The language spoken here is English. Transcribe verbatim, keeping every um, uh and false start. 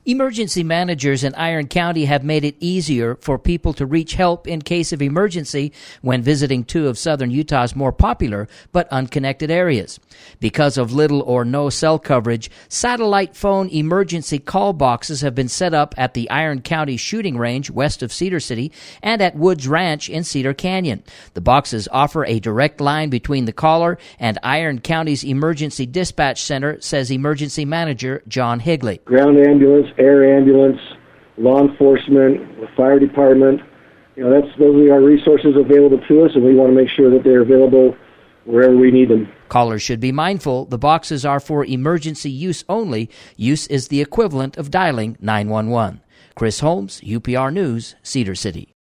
Emergency managers in Iron County have made it easier for people to reach help in case of emergency when visiting two of southern Utah's more popular but unconnected areas. Because of little or no cell coverage, satellite phone emergency call boxes have been set up at the Iron County shooting range west of Cedar City and at Woods Ranch in Cedar Canyon. The boxes offer a direct line between the caller and Iron County's Emergency Dispatch Center, says emergency manager John Higley. Ground ambulance, air ambulance, law enforcement, the fire department, you know, that's those are our resources available to us, and we want to make sure that they're available wherever we need them. Callers should be mindful the boxes are for emergency use only. Use is the equivalent of dialing nine one one. Chris Holmes, U P R News, Cedar City.